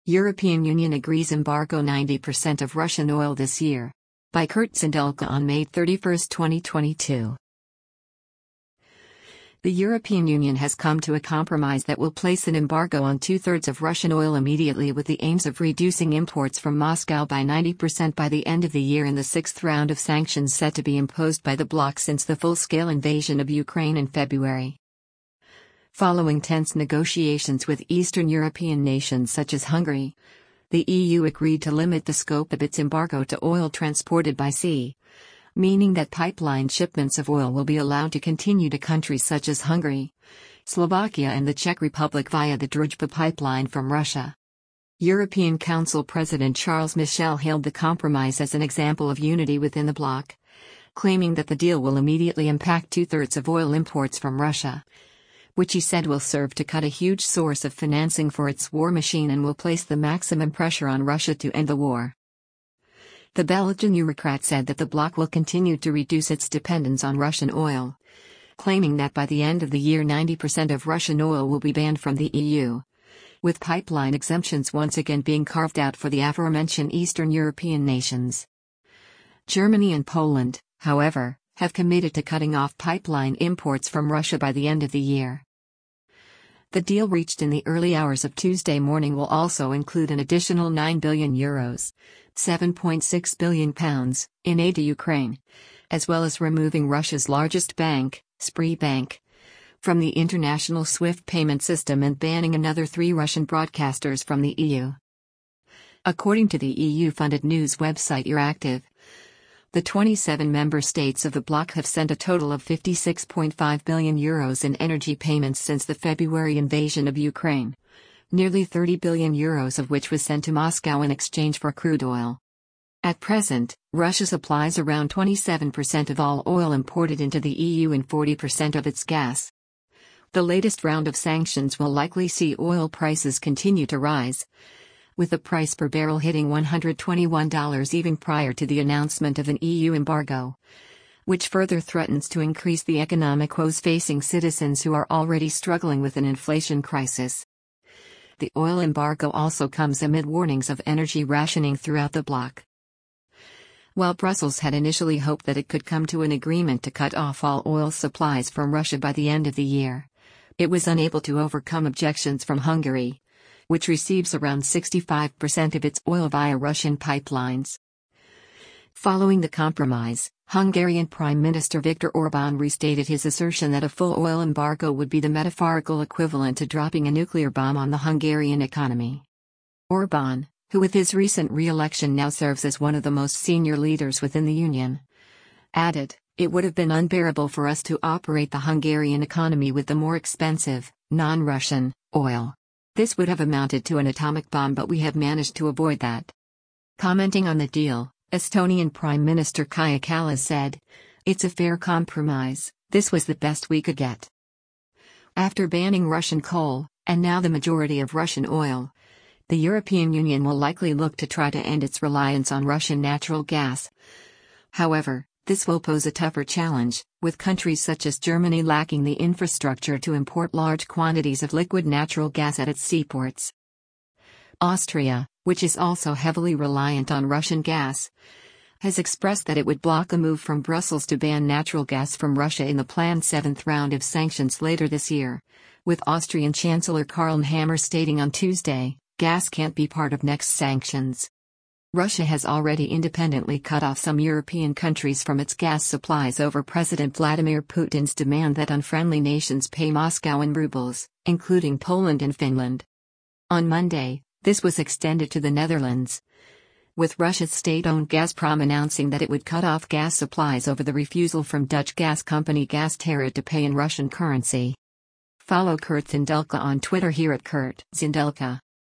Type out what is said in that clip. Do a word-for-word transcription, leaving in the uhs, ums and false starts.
European Union agrees embargo ninety percent of Russian oil this year. By Kurt Zindelka on May thirty-first, twenty twenty-two. The European Union has come to a compromise that will place an embargo on two-thirds of Russian oil immediately, with the aims of reducing imports from Moscow by ninety percent by the end of the year in the sixth round of sanctions set to be imposed by the bloc since the full-scale invasion of Ukraine in February. Following tense negotiations with Eastern European nations such as Hungary, the E U agreed to limit the scope of its embargo to oil transported by sea, meaning that pipeline shipments of oil will be allowed to continue to countries such as Hungary, Slovakia and the Czech Republic via the Druzhba pipeline from Russia. European Council President Charles Michel hailed the compromise as an example of unity within the bloc, claiming that the deal will immediately impact two-thirds of oil imports from Russia, which he said will serve to cut a huge source of financing for its war machine and will place the maximum pressure on Russia to end the war. The Belgian Eurocrat said that the bloc will continue to reduce its dependence on Russian oil, claiming that by the end of the year ninety percent of Russian oil will be banned from the E U, with pipeline exemptions once again being carved out for the aforementioned Eastern European nations. Germany and Poland, however, have committed to cutting off pipeline imports from Russia by the end of the year. The deal reached in the early hours of Tuesday morning will also include an additional nine billion euros, seven point six billion pounds, in aid to Ukraine, as well as removing Russia's largest bank, Sberbank, from the international SWIFT payment system and banning another three Russian broadcasters from the E U. According to the E U-funded news website Euractiv, the twenty-seven member states of the bloc have sent a total of fifty-six point five billion euros in energy payments since the February invasion of Ukraine, nearly thirty billion euros of which was sent to Moscow in exchange for crude oil. At present, Russia supplies around twenty-seven percent of all oil imported into the E U and forty percent of its gas. The latest round of sanctions will likely see oil prices continue to rise, with the price per barrel hitting one hundred twenty-one dollars even prior to the announcement of an E U embargo, which further threatens to increase the economic woes facing citizens who are already struggling with an inflation crisis. The oil embargo also comes amid warnings of energy rationing throughout the bloc. While Brussels had initially hoped that it could come to an agreement to cut off all oil supplies from Russia by the end of the year, it was unable to overcome objections from Hungary, which receives around sixty-five percent of its oil via Russian pipelines. Following the compromise, Hungarian Prime Minister Viktor Orbán restated his assertion that a full oil embargo would be the metaphorical equivalent to dropping a nuclear bomb on the Hungarian economy. Orbán, who with his recent re-election now serves as one of the most senior leaders within the Union, added, "It would have been unbearable for us to operate the Hungarian economy with the more expensive, non-Russian, oil. This would have amounted to an atomic bomb, but we have managed to avoid that." Commenting on the deal, Estonian Prime Minister Kaja Kallas said, "It's a fair compromise, this was the best we could get." After banning Russian coal, and now the majority of Russian oil, the European Union will likely look to try to end its reliance on Russian natural gas. However, this will pose a tougher challenge, with countries such as Germany lacking the infrastructure to import large quantities of liquid natural gas at its seaports. Austria, which is also heavily reliant on Russian gas, has expressed that it would block a move from Brussels to ban natural gas from Russia in the planned seventh round of sanctions later this year, with Austrian Chancellor Karl Nehammer stating on Tuesday, "Gas can't be part of next sanctions." Russia has already independently cut off some European countries from its gas supplies over President Vladimir Putin's demand that unfriendly nations pay Moscow in rubles, including Poland and Finland. On Monday, this was extended to the Netherlands, with Russia's state-owned Gazprom announcing that it would cut off gas supplies over the refusal from Dutch gas company Gaztera to pay in Russian currency. Follow Kurt Zindelka on Twitter here at Kurt Zindelka.